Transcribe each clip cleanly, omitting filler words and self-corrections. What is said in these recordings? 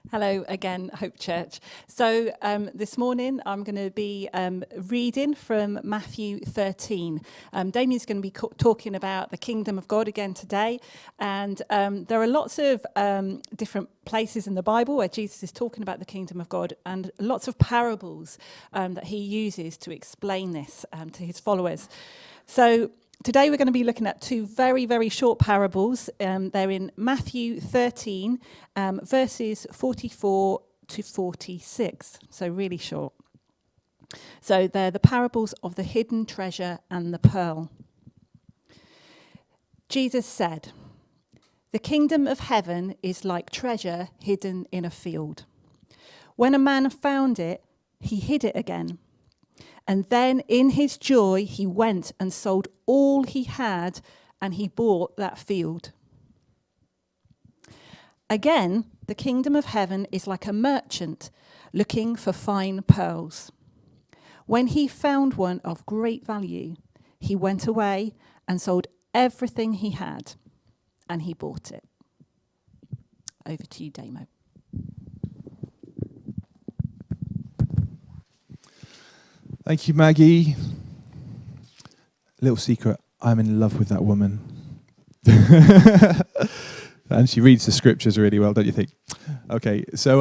Hello again, Hope Church. So this morning I'm going to be reading from Matthew 13. Damien's going to be talking about the kingdom of God again today. And there are lots of different places in the Bible where Jesus is talking about the kingdom of God, and lots of parables that he uses to explain this to his followers. So today we're going to be looking at two very, very short parables. They're in Matthew 13, verses 44 to 46, so really short. So they're the parables of the hidden treasure and the pearl. Jesus said, "The kingdom of heaven is like treasure hidden in a field. When a man found it, he hid it again. And then in his joy, he went and sold all he had, and he bought that field. Again, the kingdom of heaven is like a merchant looking for fine pearls. When he found one of great value, he went away and sold everything he had, and he bought it." Over to you, Damo. Thank you, Maggie. Little secret, I'm in love with that woman. And she reads the scriptures really well, don't you think? Okay, so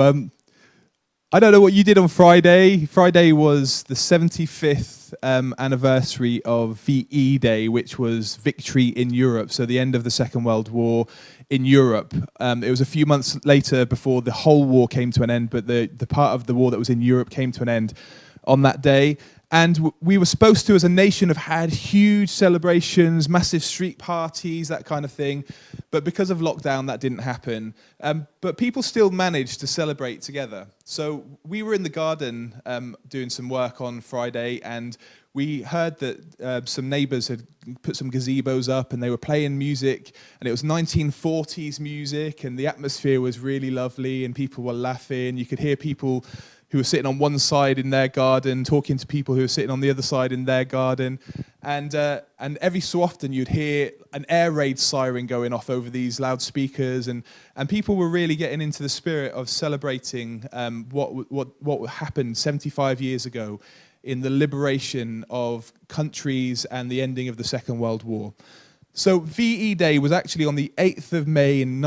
I don't know what you did on Friday. Friday was the 75th anniversary of VE Day, which was victory in Europe, so the end of the Second World War in Europe. It was a few months later before the whole war came to an end, but the part of the war that was in Europe came to an end on that day. And we were supposed to, as a nation, have had huge celebrations, massive street parties, that kind of thing. But because of lockdown, that didn't happen. But people still managed to celebrate together. So we were in the garden doing some work on Friday, and we heard that some neighbours had put some gazebos up, and they were playing music, and it was 1940s music, and the atmosphere was really lovely, and people were laughing. You could hear people who were sitting on one side in their garden talking to people who were sitting on the other side in their garden. And every so often you'd hear an air raid siren going off over these loudspeakers, and people were really getting into the spirit of celebrating what happened 75 years ago in the liberation of countries and the ending of the Second World War. So VE Day was actually on the 8th of May in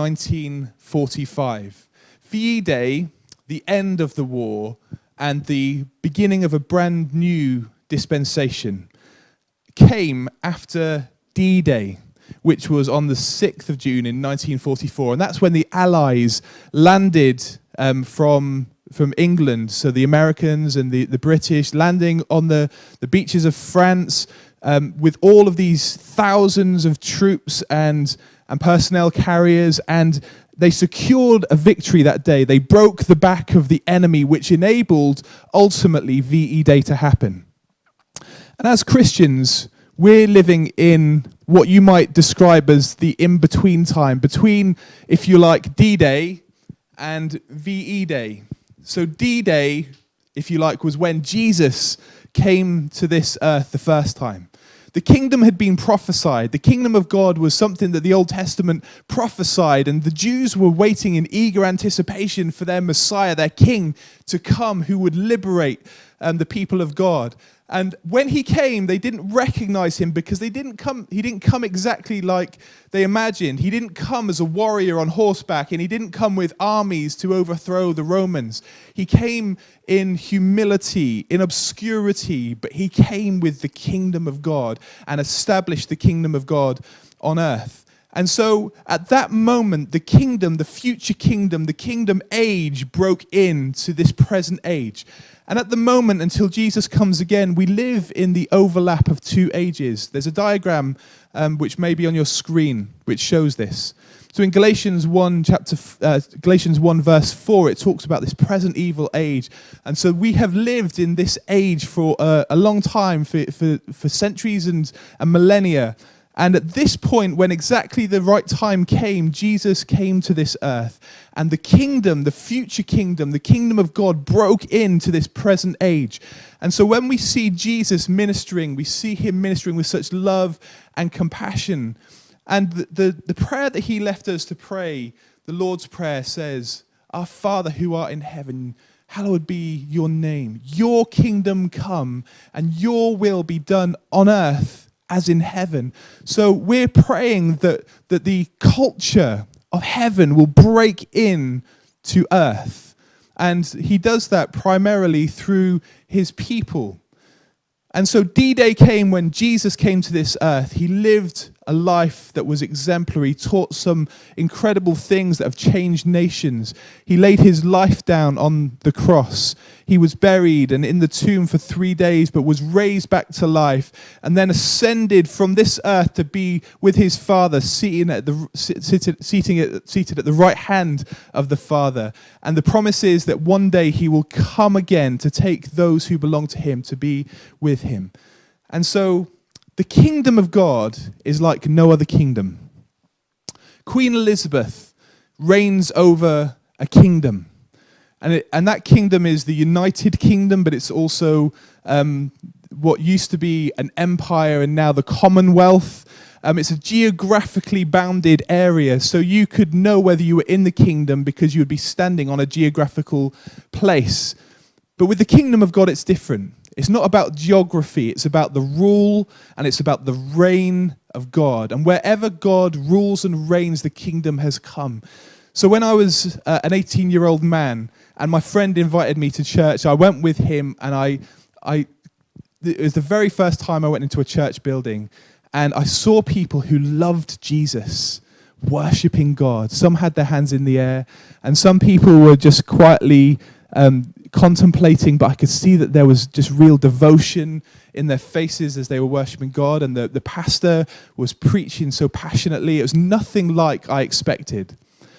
1945. VE Day, the end of the war and the beginning of a brand new dispensation, came after D-Day, which was on the 6th of June in 1944. And that's when the Allies landed from England, so the Americans and the British landing on the beaches of France with all of these thousands of troops and personnel carriers, and they secured a victory that day. They broke the back of the enemy, which enabled, ultimately, VE Day to happen. And as Christians, we're living in what you might describe as the in-between time, between, if you like, D-Day and VE Day. So D-Day, if you like, was when Jesus came to this earth the first time. The kingdom had been prophesied. The kingdom of God was something that the Old Testament prophesied, and the Jews were waiting in eager anticipation for their Messiah, their king, to come who would liberate the people of God. And when he came, they didn't recognize him because he didn't come exactly like they imagined. He didn't come as a warrior on horseback, and he didn't come with armies to overthrow the Romans. He came in humility, in obscurity, but he came with the kingdom of God and established the kingdom of God on earth. And so at that moment, the kingdom, the future kingdom, the kingdom age broke into this present age. And at the moment, until Jesus comes again, we live in the overlap of two ages. There's a diagram which may be on your screen, which shows this. So in Galatians 1 verse 4, it talks about this present evil age. And so we have lived in this age for a long time, for centuries and millennia. And at this point, when exactly the right time came, Jesus came to this earth. And the kingdom, the future kingdom, the kingdom of God broke into this present age. And so when we see Jesus ministering, we see him ministering with such love and compassion. And the prayer that he left us to pray, the Lord's Prayer, says, Our Father who art in heaven, hallowed be your name. Your kingdom come and your will be done on earth as in heaven. So we're praying that the culture of heaven will break in to earth. And he does that primarily through his people. And so D-Day came when Jesus came to this earth. He lived a life that was exemplary, taught some incredible things that have changed nations. He laid his life down on the cross. He was buried and in the tomb for 3 days, but was raised back to life and then ascended from this earth to be with his Father, seated at the right hand of the Father. And the promise is that one day he will come again to take those who belong to him to be with him. And so the kingdom of God is like no other kingdom. Queen Elizabeth reigns over a kingdom. And that kingdom is the United Kingdom, but it's also what used to be an empire and now the Commonwealth. It's a geographically bounded area, so you could know whether you were in the kingdom because you would be standing on a geographical place. But with the kingdom of God, it's different. It's not about geography, it's about the rule and it's about the reign of God. And wherever God rules and reigns, the kingdom has come. So when I was an 18-year-old man and my friend invited me to church, I went with him and it was the very first time I went into a church building and I saw people who loved Jesus, worshipping God. Some had their hands in the air and some people were just quietly contemplating, but I could see that there was just real devotion in their faces as they were worshiping God, and the pastor was preaching so passionately. It was nothing like I expected.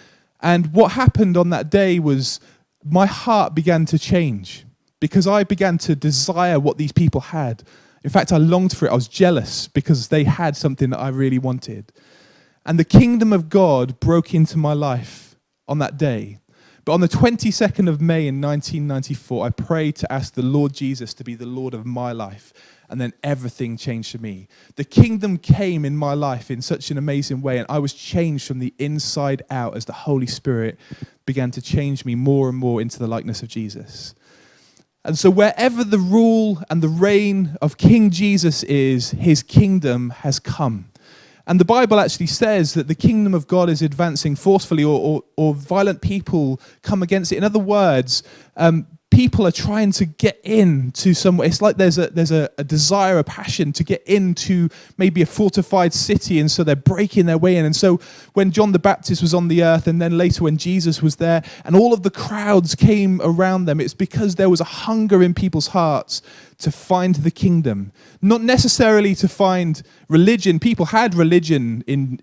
And what happened on that day was my heart began to change because I began to desire what these people had. In fact, I longed for it. I was jealous because they had something that I really wanted. And the kingdom of God broke into my life on that day. But on the 22nd of May in 1994, I prayed to ask the Lord Jesus to be the Lord of my life. And then everything changed for me. The kingdom came in my life in such an amazing way. And I was changed from the inside out as the Holy Spirit began to change me more and more into the likeness of Jesus. And so wherever the rule and the reign of King Jesus is, his kingdom has come. And the Bible actually says that the kingdom of God is advancing forcefully or violent people come against it. In other words, people are trying to get into somewhere. It's like there's a desire, a passion to get into maybe a fortified city, and so they're breaking their way in. And so when John the Baptist was on the earth, and then later when Jesus was there, and all of the crowds came around them, it's because there was a hunger in people's hearts to find the kingdom. Not necessarily to find religion. People had religion in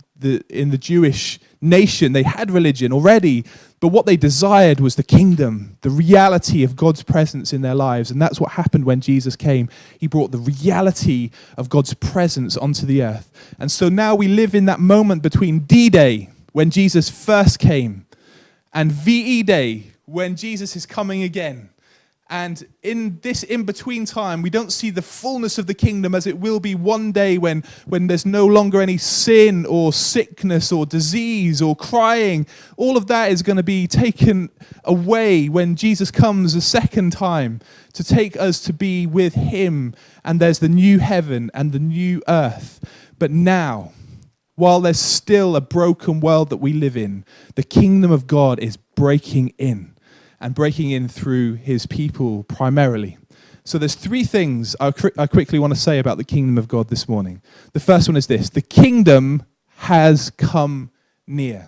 the Jewish nation. They had religion already, but what they desired was the kingdom, the reality of God's presence in their lives. And that's what happened when Jesus came. He brought the reality of God's presence onto the earth. And so now we live in that moment between D-Day, when Jesus first came, and VE Day, when Jesus is coming again. And in this in-between time, we don't see the fullness of the kingdom as it will be one day when there's no longer any sin or sickness or disease or crying. All of that is going to be taken away when Jesus comes a second time to take us to be with him. And there's the new heaven and the new earth. But now, while there's still a broken world that we live in, the kingdom of God is breaking in. And breaking in through his people primarily. So there's three things I quickly want to say about the kingdom of God this morning. The first one is this: the kingdom has come near.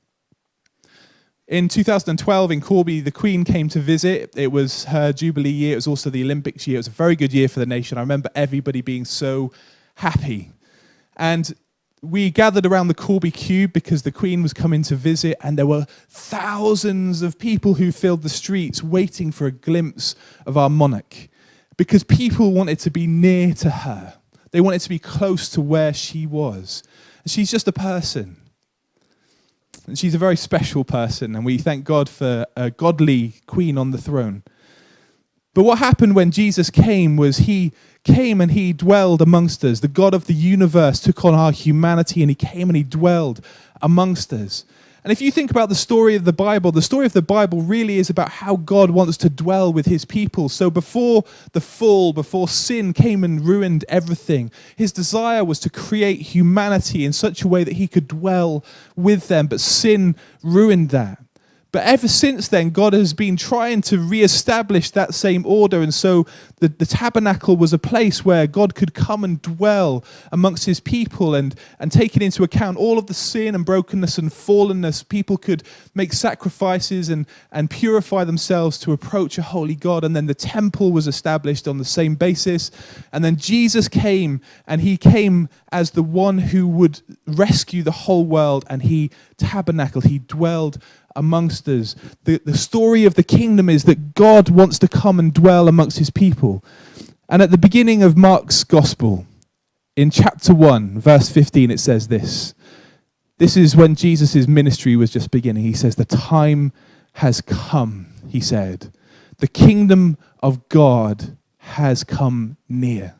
In 2012 in Corby, the Queen came to visit. It was her Jubilee year. It was also the Olympics year. It was a very good year for the nation. I remember everybody being so happy. And we gathered around the Corby Cube because the Queen was coming to visit, and there were thousands of people who filled the streets waiting for a glimpse of our monarch because people wanted to be near to her. They wanted to be close to where she was. And she's just a person. And she's a very special person, and we thank God for a godly Queen on the throne. But what happened when Jesus came was he came and he dwelled amongst us. The God of the universe took on our humanity and he came and he dwelled amongst us. And if you think about the story of the Bible really is about how God wants to dwell with his people. So before the fall, before sin came and ruined everything, his desire was to create humanity in such a way that he could dwell with them. But sin ruined that. But ever since then, God has been trying to reestablish that same order. And so the tabernacle was a place where God could come and dwell amongst his people, and taking into account all of the sin and brokenness and fallenness, people could make sacrifices and purify themselves to approach a holy God. And then the temple was established on the same basis. And then Jesus came, and he came as the one who would rescue the whole world, and he tabernacled, he dwelled amongst us. The story of the kingdom is that God wants to come and dwell amongst his people. And at the beginning of Mark's gospel, in chapter 1, verse 15, it says this. This is when Jesus' ministry was just beginning. He says, "The time has come," he said. "The kingdom of God has come near.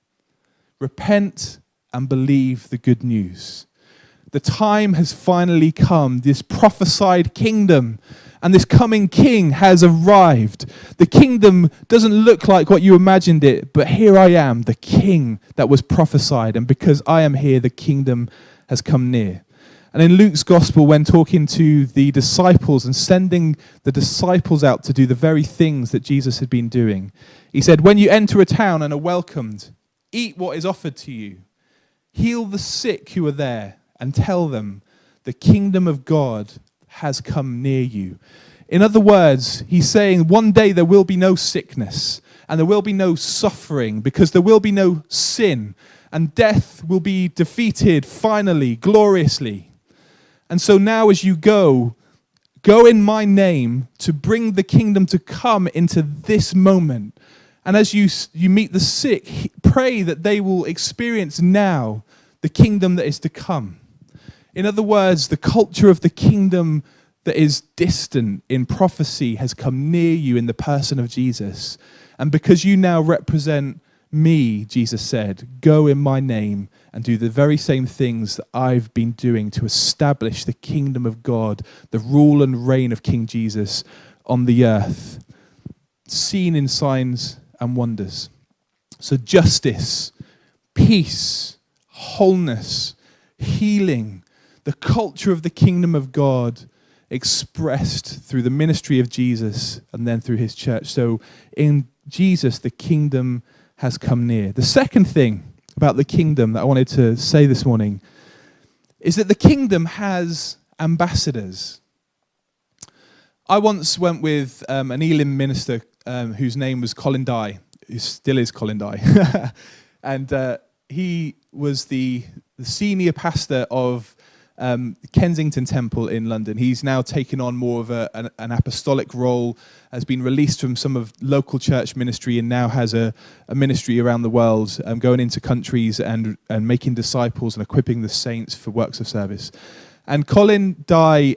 Repent and believe the good news." The time has finally come. This prophesied kingdom and this coming king has arrived. The kingdom doesn't look like what you imagined it, but here I am, the king that was prophesied. And because I am here, the kingdom has come near. And in Luke's gospel, when talking to the disciples and sending the disciples out to do the very things that Jesus had been doing, he said, "When you enter a town and are welcomed, eat what is offered to you. Heal the sick who are there, and tell them the kingdom of God has come near you." In other words, he's saying one day there will be no sickness and there will be no suffering, because there will be no sin, and death will be defeated finally, gloriously. And so now as you go in my name to bring the kingdom to come into this moment. And as you meet the sick, pray that they will experience now the kingdom that is to come. In other words, the culture of the kingdom that is distant in prophecy has come near you in the person of Jesus. And because you now represent me, Jesus said, go in my name and do the very same things that I've been doing to establish the kingdom of God, the rule and reign of King Jesus on the earth, seen in signs and wonders. So justice, peace, wholeness, healing, the culture of the kingdom of God expressed through the ministry of Jesus and then through his church. So in Jesus, the kingdom has come near. The second thing about the kingdom that I wanted to say this morning is that the kingdom has ambassadors. I once went with an Elim minister whose name was Colin Dye, who still is Colin Dye. And he was the senior pastor of Kensington Temple in London. He's now taken on more of an apostolic role, has been released from some of local church ministry, and now has a ministry around the world, going into countries and making disciples and equipping the saints for works of service. And Colin Dye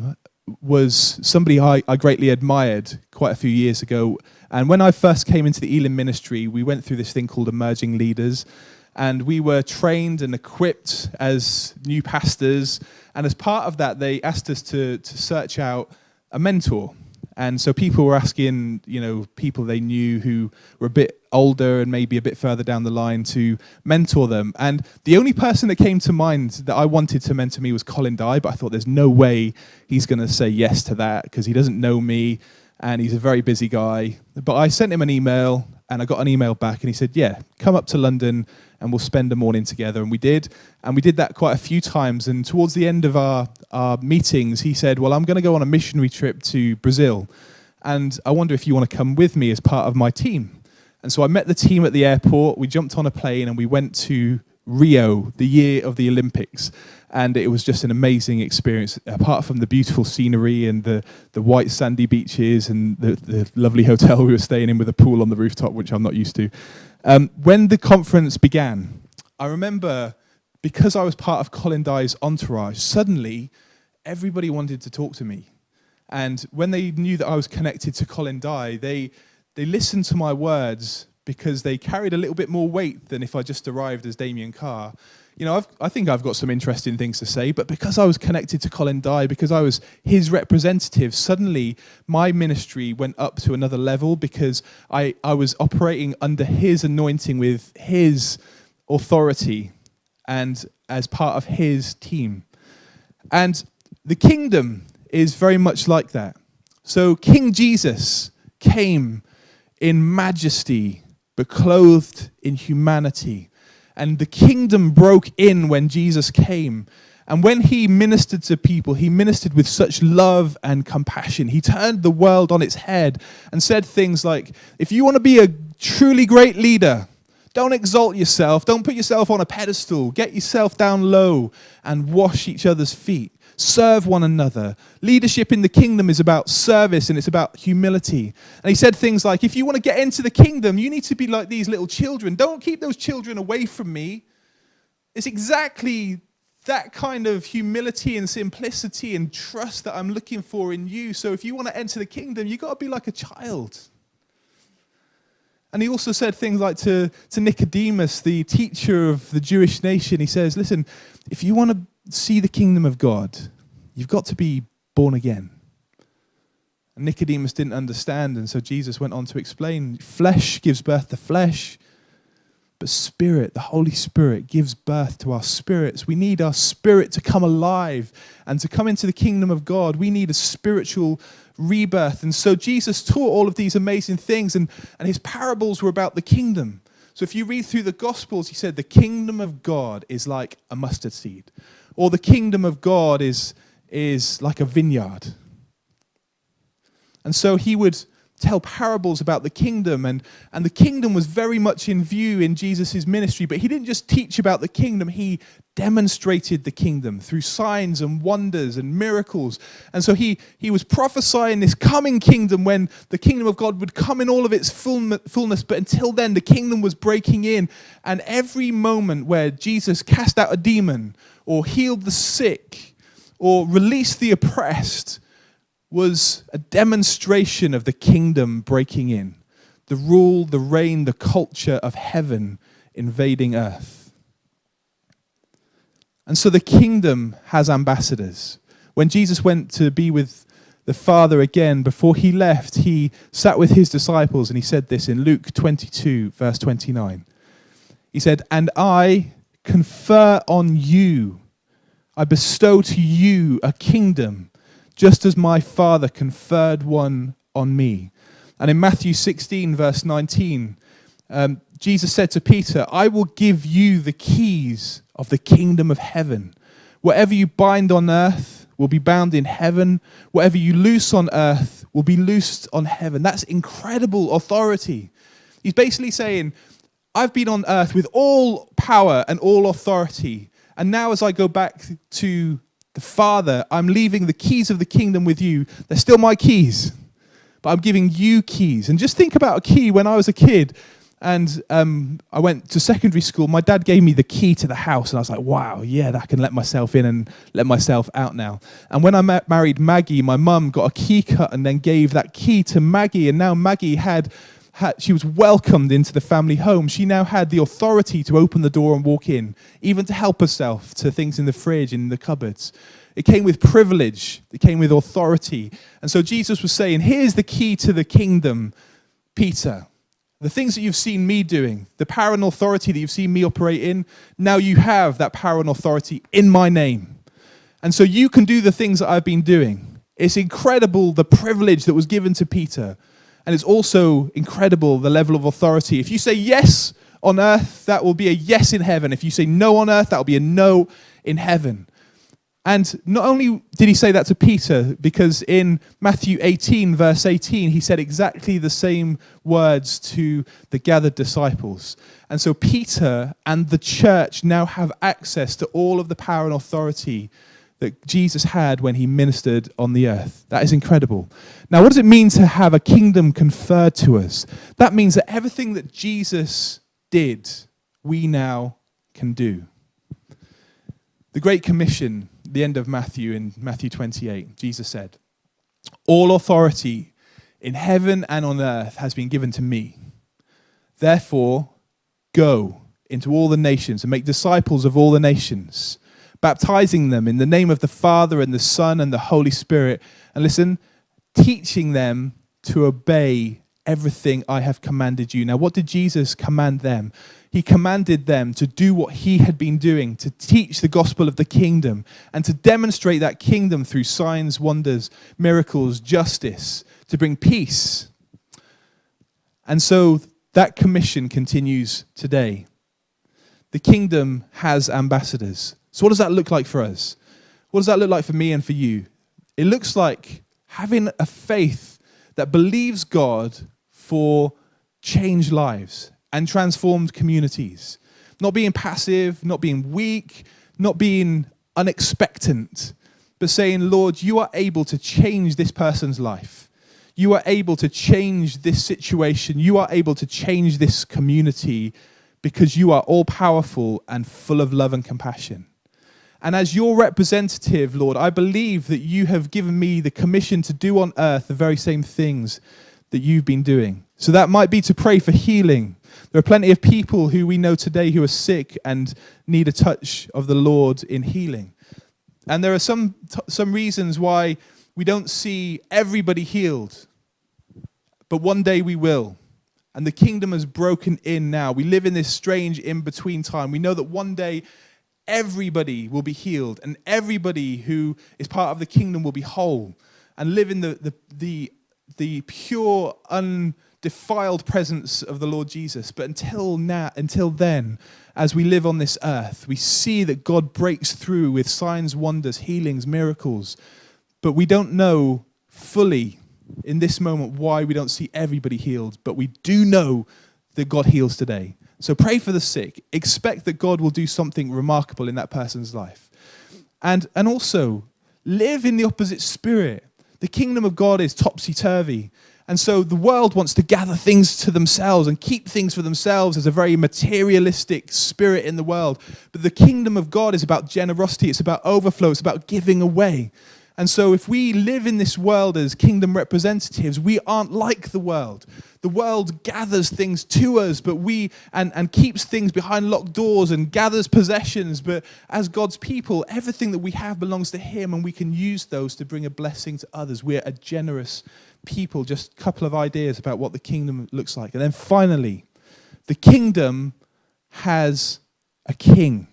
was somebody I greatly admired quite a few years ago. And when I first came into the Elim ministry, we went through this thing called Emerging Leaders. And we were trained and equipped as new pastors. And as part of that, they asked us to search out a mentor. And so people were asking, people they knew who were a bit older and maybe a bit further down the line to mentor them. And the only person that came to mind that I wanted to mentor me was Colin Dye, but I thought there's no way he's going to say yes to that because he doesn't know me and he's a very busy guy. But I sent him an email and I got an email back and he said, yeah, come up to London and we'll spend a morning together. And we did. And we did that quite a few times. And towards the end of our meetings, he said, well, I'm going to go on a missionary trip to Brazil. And I wonder if you want to come with me as part of my team. And so I met the team at the airport. We jumped on a plane and we went to Rio, the year of the Olympics. And it was just an amazing experience, apart from the beautiful scenery and the white sandy beaches and the lovely hotel we were staying in with a pool on the rooftop, which I'm not used to. When the conference began, I remember, because I was part of Colin Dye's entourage, suddenly everybody wanted to talk to me. And when they knew that I was connected to Colin Dye, they listened to my words because they carried a little bit more weight than if I just arrived as Damien Carr. I think I've got some interesting things to say, but because I was connected to Colin Dye, because I was his representative, suddenly my ministry went up to another level because I was operating under his anointing with his authority and as part of his team. And the kingdom is very much like that. So King Jesus came in majesty, but clothed in humanity. And the kingdom broke in when Jesus came. And when he ministered to people, he ministered with such love and compassion. He turned the world on its head and said things like, if you want to be a truly great leader, don't exalt yourself. Don't put yourself on a pedestal. Get yourself down low and wash each other's feet. Serve one another. Leadership in the kingdom is about service and it's about humility. And he said things like, if you want to get into the kingdom, you need to be like these little children. Don't keep those children away from me. It's exactly that kind of humility and simplicity and trust that I'm looking for in you. So if you want to enter the kingdom, you've got to be like a child. And he also said things like to Nicodemus, the teacher of the Jewish nation, he says, listen, if you want to see the kingdom of God, you've got to be born again. And Nicodemus didn't understand, and so Jesus went on to explain, flesh gives birth to flesh, but spirit, the Holy Spirit, gives birth to our spirits. We need our spirit to come alive and to come into the kingdom of God. We need a spiritual rebirth. And so Jesus taught all of these amazing things, and his parables were about the kingdom. So if you read through the Gospels, he said the kingdom of God is like a mustard seed, or the kingdom of God is like a vineyard. And so he would tell parables about the kingdom, and the kingdom was very much in view in Jesus' ministry, but he didn't just teach about the kingdom, he demonstrated the kingdom through signs and wonders and miracles. And so he was prophesying this coming kingdom when the kingdom of God would come in all of its fullness, but until then the kingdom was breaking in, and every moment where Jesus cast out a demon or healed the sick or released the oppressed was a demonstration of the kingdom breaking in. The rule, the reign, the culture of heaven invading earth. And so the kingdom has ambassadors. When Jesus went to be with the Father again, before he left, he sat with his disciples and he said this in Luke 22, verse 29. He said, "And I confer on you, I bestow to you a kingdom, just as my Father conferred one on me." And in Matthew 16, verse 19, Jesus said to Peter, "I will give you the keys of the kingdom of heaven. Whatever you bind on earth will be bound in heaven. Whatever you loose on earth will be loosed on heaven." That's incredible authority. He's basically saying, I've been on earth with all power and all authority. And now as I go back to the Father, I'm leaving the keys of the kingdom with you. They're still my keys, but I'm giving you keys. And just think about a key. When I was a kid and I went to secondary school, my dad gave me the key to the house. And I was like, wow, yeah, I can let myself in and let myself out now. And when I married Maggie, my mum got a key cut and then gave that key to Maggie. And now Maggie she was welcomed into the family home. She now had the authority to open the door and walk in, even to help herself to things in the fridge, in the cupboards. It came with privilege. It came with authority. And so Jesus was saying, here's the key to the kingdom, Peter. The things that you've seen me doing, the power and authority that you've seen me operate in, now you have that power and authority in my name. And so you can do the things that I've been doing. It's incredible the privilege that was given to Peter. And it's also incredible the level of authority. If you say yes on earth, that will be a yes in heaven. If you say no on earth, that will be a no in heaven. And not only did he say that to Peter, because in Matthew 18, verse 18, he said exactly the same words to the gathered disciples. And so Peter and the church now have access to all of the power and authority that Jesus had when he ministered on the earth. That is incredible. Now, what does it mean to have a kingdom conferred to us? That means that everything that Jesus did, we now can do. The Great Commission, the end of Matthew, in Matthew 28, Jesus said, "All authority in heaven and on earth has been given to me. Therefore, go into all the nations and make disciples of all the nations, baptizing them in the name of the Father and the Son and the Holy Spirit. And listen, teaching them to obey everything I have commanded you. Now, what did Jesus command them? He commanded them to do what he had been doing, to teach the gospel of the kingdom and to demonstrate that kingdom through signs, wonders, miracles, justice, to bring peace. And so that commission continues today. The kingdom has ambassadors. So what does that look like for us? What does that look like for me and for you? It looks like having a faith that believes God for changed lives and transformed communities. Not being passive, not being weak, not being unexpectant, but saying, Lord, you are able to change this person's life. You are able to change this situation. You are able to change this community because you are all-powerful and full of love and compassion. And as your representative, Lord, I believe that you have given me the commission to do on earth the very same things that you've been doing. So that might be to pray for healing. There are plenty of people who we know today who are sick and need a touch of the Lord in healing. And there are some reasons why we don't see everybody healed. But one day we will. And the kingdom has broken in now. We live in this strange in-between time. We know that one day everybody will be healed and everybody who is part of the kingdom will be whole and live in the pure, undefiled presence of the Lord Jesus. But until then, as we live on this earth, we see that God breaks through with signs, wonders, healings, miracles. But we don't know fully in this moment why we don't see everybody healed. But we do know that God heals today. So pray for the sick. Expect that God will do something remarkable in that person's life. And also, live in the opposite spirit. The kingdom of God is topsy-turvy. And so the world wants to gather things to themselves and keep things for themselves. There's a very materialistic spirit in the world. But the kingdom of God is about generosity. It's about overflow. It's about giving away. And so if we live in this world as kingdom representatives, we aren't like the world. The world gathers things to us, but and keeps things behind locked doors and gathers possessions. But as God's people, everything that we have belongs to him, and we can use those to bring a blessing to others. We're a generous people. Just a couple of ideas about what the kingdom looks like. And then finally, the kingdom has a king.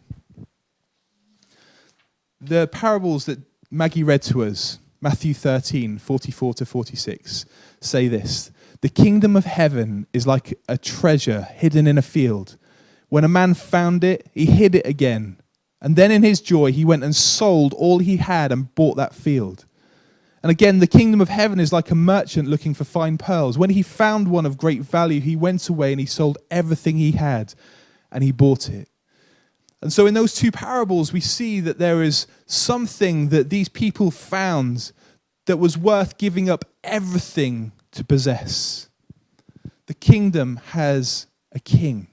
The parables that Maggie read to us, Matthew 13, 44 to 46, say this. The kingdom of heaven is like a treasure hidden in a field. When a man found it, he hid it again. And then in his joy, he went and sold all he had and bought that field. And again, the kingdom of heaven is like a merchant looking for fine pearls. When he found one of great value, he went away and he sold everything he had and he bought it. And so in those two parables, we see that there is something that these people found that was worth giving up everything to possess. The kingdom has a king.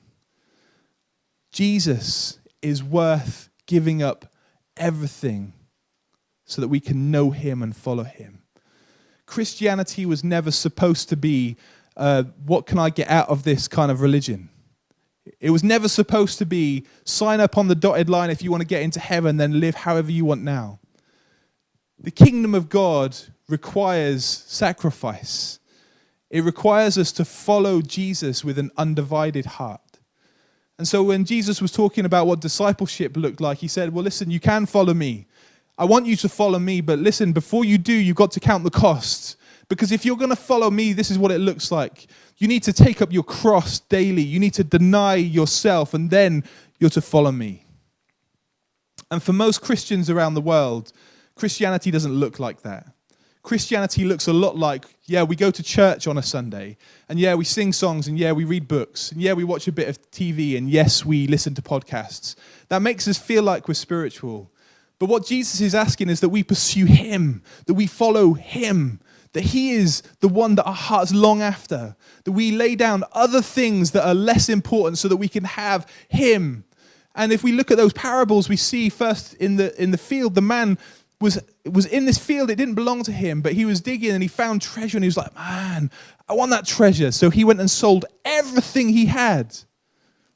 Jesus is worth giving up everything so that we can know him and follow him. Christianity was never supposed to be, what can I get out of this kind of religion? It was never supposed to be, sign up on the dotted line if you want to get into heaven, then live however you want now. The kingdom of God requires sacrifice. It requires us to follow Jesus with an undivided heart. And so when Jesus was talking about what discipleship looked like, he said, well, listen, you can follow me. I want you to follow me, but listen, before you do, you've got to count the costs. Because if you're going to follow me, this is what it looks like. You need to take up your cross daily. You need to deny yourself, and then you're to follow me. And for most Christians around the world, Christianity doesn't look like that. Christianity looks a lot like, yeah, we go to church on a Sunday, and yeah, we sing songs, and yeah, we read books, and yeah, we watch a bit of TV, and yes, we listen to podcasts. That makes us feel like we're spiritual. But what Jesus is asking is that we pursue him, that we follow him, that he is the one that our hearts long after, that we lay down other things that are less important so that we can have him. And if we look at those parables, we see first in the field, the man was in this field. It didn't belong to him, but he was digging and he found treasure and he was like, man, I want that treasure. So he went and sold everything he had.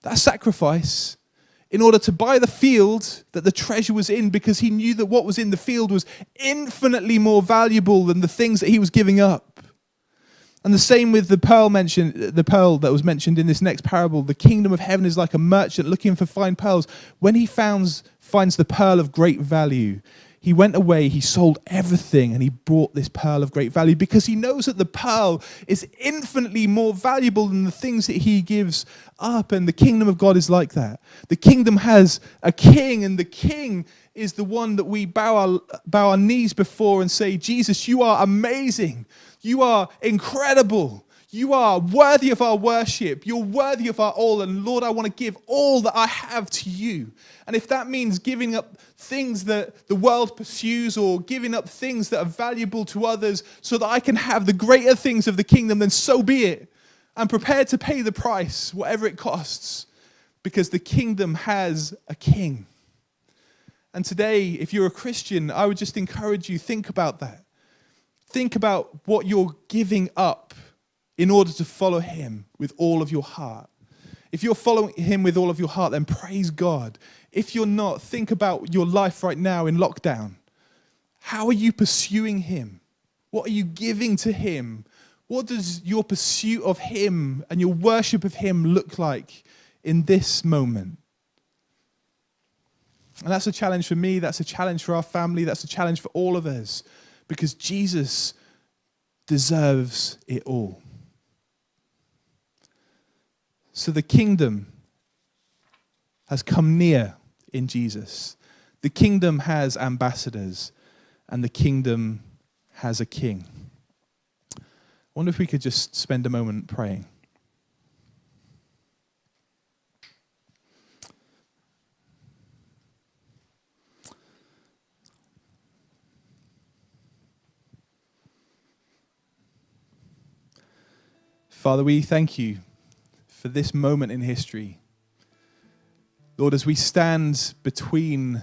that sacrifice, in order to buy the field that the treasure was in, because he knew that what was in the field was infinitely more valuable than the things that he was giving up. And the same with the pearl that was mentioned in this next parable. The kingdom of heaven is like a merchant looking for fine pearls. When he finds the pearl of great value, he went away, he sold everything, and he bought this pearl of great value, because he knows that the pearl is infinitely more valuable than the things that he gives up. And the kingdom of God is like that. The kingdom has a king, and the king is the one that we bow our knees before and say, Jesus, you are amazing. You are incredible. You are worthy of our worship. You're worthy of our all. And Lord, I want to give all that I have to you. And if that means giving up things that the world pursues, or giving up things that are valuable to others so that I can have the greater things of the kingdom, then so be it. I'm prepared to pay the price, whatever it costs, because the kingdom has a king. And today, if you're a Christian, I would just encourage you, think about that. Think about what you're giving up in order to follow him with all of your heart. If you're following him with all of your heart, then praise God. If you're not, think about your life right now in lockdown. How are you pursuing him? What are you giving to him? What does your pursuit of him and your worship of him look like in this moment? And that's a challenge for me. That's a challenge for our family. That's a challenge for all of us, because Jesus deserves it all. So the kingdom has come near in Jesus. The kingdom has ambassadors, and the kingdom has a king. I wonder if we could just spend a moment praying. Father, we thank you for this moment in history. Lord, as we stand between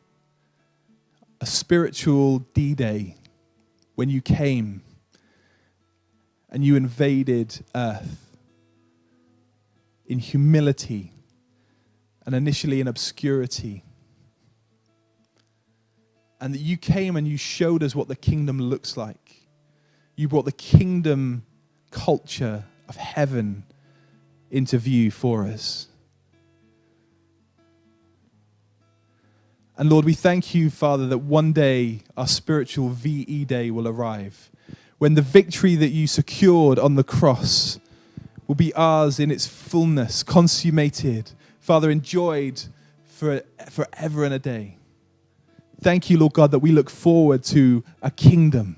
a spiritual D-Day when you came and you invaded earth in humility and initially in obscurity, and that you came and you showed us what the kingdom looks like. You brought the kingdom culture of heaven into view for us. And Lord, we thank you, Father, that one day our spiritual VE day will arrive, when the victory that you secured on the cross will be ours in its fullness, consummated, Father, enjoyed forever and a day. Thank you, Lord God, that we look forward to a kingdom.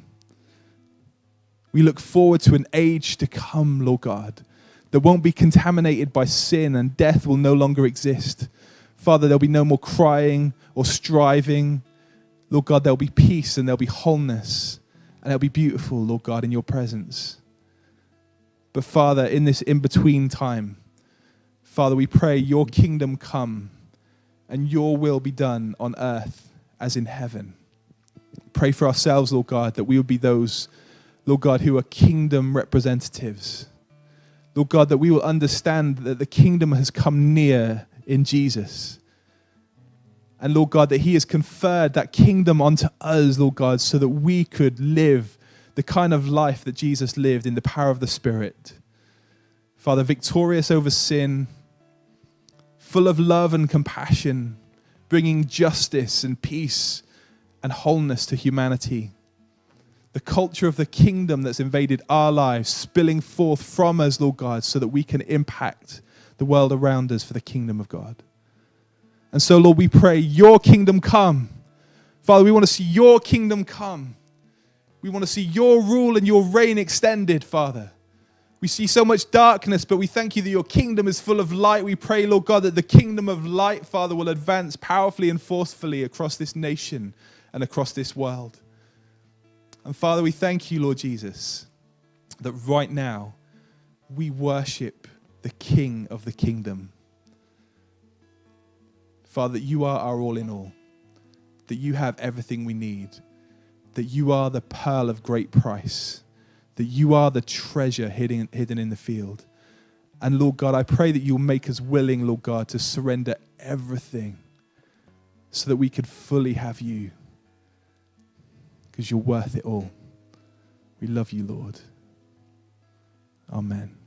We look forward to an age to come, Lord God, that won't be contaminated by sin, and death will no longer exist. Father, there'll be no more crying or striving. Lord God, there'll be peace and there'll be wholeness, and it'll be beautiful, Lord God, in your presence. But Father, in this in-between time, Father, we pray your kingdom come and your will be done on earth as in heaven. Pray for ourselves, Lord God, that we would be those, Lord God, who are kingdom representatives. Lord God, that we will understand that the kingdom has come near in Jesus. And Lord God, that he has conferred that kingdom onto us, Lord God, so that we could live the kind of life that Jesus lived in the power of the Spirit. Father, victorious over sin, full of love and compassion, bringing justice and peace and wholeness to humanity. The culture of the kingdom that's invaded our lives, spilling forth from us, Lord God, so that we can impact the world around us for the kingdom of God. And so, Lord, we pray, your kingdom come. Father, we want to see your kingdom come. We want to see your rule and your reign extended, Father. We see so much darkness, but we thank you that your kingdom is full of light. We pray, Lord God, that the kingdom of light, Father, will advance powerfully and forcefully across this nation and across this world. And Father, we thank you, Lord Jesus, that right now we worship the King of the kingdom. Father, that you are our all in all, that you have everything we need, that you are the pearl of great price, that you are the treasure hidden in the field, And Lord God, I pray that you'll make us willing, Lord God, to surrender everything so that we could fully have you, because you're worth it all. We love you, Lord. Amen.